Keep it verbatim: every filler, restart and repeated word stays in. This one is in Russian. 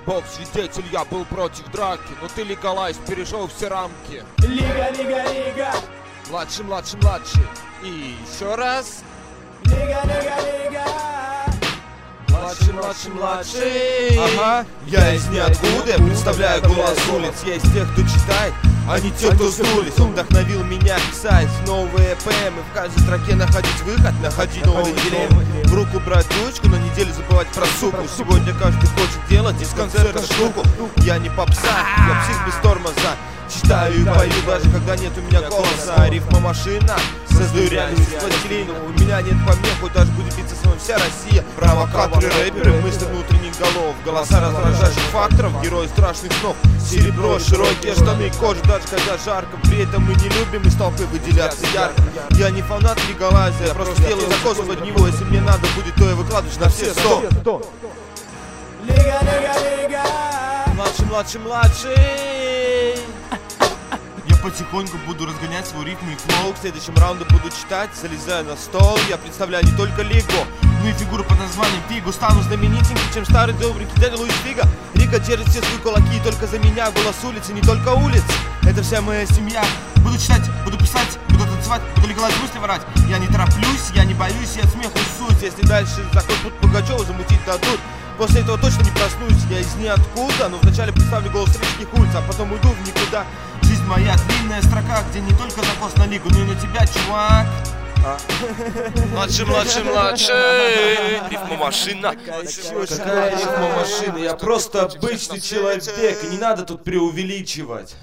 Бог свидетель, я был против драки, но ты, легалайз, перешел все рамки. Лига, лига, лига. Младший, младший, младший. И еще раз. Лига, лига, лига. Младший, младший, младший. Ага, я из ниоткуда, я представляю голос улиц. Я из тех, кто читает, а не те, кто сдулись. Он вдохновил меня писать новые поэмы. В каждой строке находить выход, находить новые дилеммы. В руку брать ручку, на неделю забывать про суку. Сегодня каждый хочет делать из концерта штуку. Я не попса, я псих без тормоза. Читаю и пою, даже когда нет у меня голоса. Рифма машина, создаю реальность из пластилина. У меня нет помех, хоть даже будет биться с вами вся Россия. Провокаторы, рэперы, мысли внутренних голов. Голоса раздражающих факторов, герои страшных снов. Серебро, широкие штаны, кожа, даже когда жарко. При этом мы не любим из толпы выделяться ярко. Я не фанат легалайза, я просто делаю закос под него. Если мне надо будет, то я выкладываюсь на все сто. Лига, лига, лига. Младший, младший, младший. Я потихоньку буду разгонять свой ритм и флоу. К следующему раунду буду читать, залезаю на стол. Я представляю не только Лигу, но и фигуру под названием Фигу. Стану знаменитеньким, чем старый добренький дядя Луис Фига. Рига держит все свои кулаки, и только за меня голос улицы, не только улиц. Это вся моя семья. Буду читать, буду писать, буду танцевать, буду легалайз мысли врать. Я не тороплюсь, я не боюсь, я от смеха суть. Если дальше такой путь Пугачева замутить дадут, после этого точно не проснусь. Я из ниоткуда, но вначале представлю голос рижских улиц, а потом уйду в никуда. Жизнь моя длинная строка, где не только закос на Лигу, но и на тебя, чувак. Младший, младший, младший. Рифма машина. Какая рифма машина? Я просто обычный человек, и не надо тут преувеличивать.